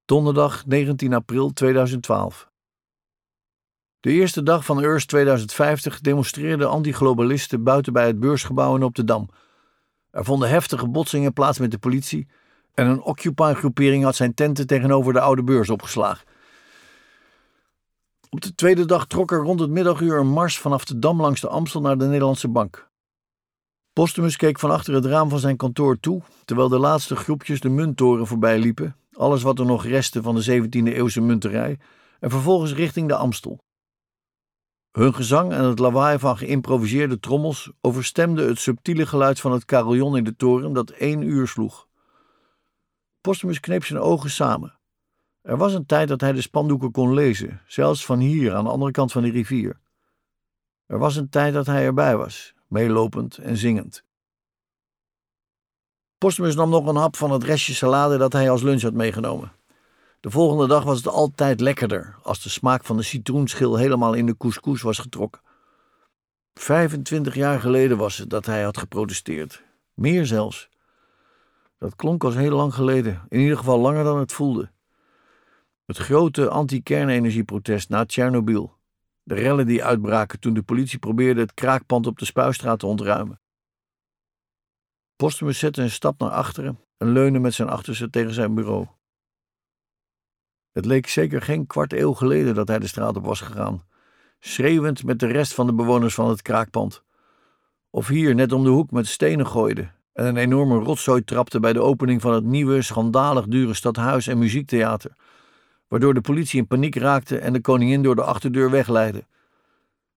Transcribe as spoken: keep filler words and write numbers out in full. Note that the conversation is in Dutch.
Donderdag negentien april tweeduizend twaalf. De eerste dag van Earth tweeduizend vijftig demonstreerden antiglobalisten buiten bij het beursgebouw en op de Dam. Er vonden heftige botsingen plaats met de politie en een Occupy-groepering had zijn tenten tegenover de oude beurs opgeslagen. Op de tweede dag trok er rond het middaguur een mars vanaf de Dam langs de Amstel naar de Nederlandse Bank. Postumus keek van achter het raam van zijn kantoor toe, terwijl de laatste groepjes de munttoren voorbij liepen, alles wat er nog restte van de zeventiende eeuwse munterij, en vervolgens richting de Amstel. Hun gezang en het lawaai van geïmproviseerde trommels overstemden het subtiele geluid van het carillon in de toren dat één uur sloeg. Postumus kneep zijn ogen samen. Er was een tijd dat hij de spandoeken kon lezen, zelfs van hier aan de andere kant van de rivier. Er was een tijd dat hij erbij was, meelopend en zingend. Postumus nam nog een hap van het restje salade dat hij als lunch had meegenomen. De volgende dag was het altijd lekkerder, als de smaak van de citroenschil helemaal in de couscous was getrokken. Vijfentwintig jaar geleden was het dat hij had geprotesteerd. Meer zelfs. Dat klonk als heel lang geleden, in ieder geval langer dan het voelde. Het grote anti-kernenergieprotest na Tsjernobyl. De rellen die uitbraken toen de politie probeerde het kraakpand op de Spuistraat te ontruimen. Postumus zette een stap naar achteren en leunde met zijn achterste tegen zijn bureau. Het leek zeker geen kwart eeuw geleden dat hij de straat op was gegaan, schreeuwend met de rest van de bewoners van het kraakpand. Of hier net om de hoek met stenen gooide en een enorme rotzooi trapte bij de opening van het nieuwe, schandalig dure stadhuis- en muziektheater, waardoor de politie in paniek raakte en de koningin door de achterdeur wegleidde.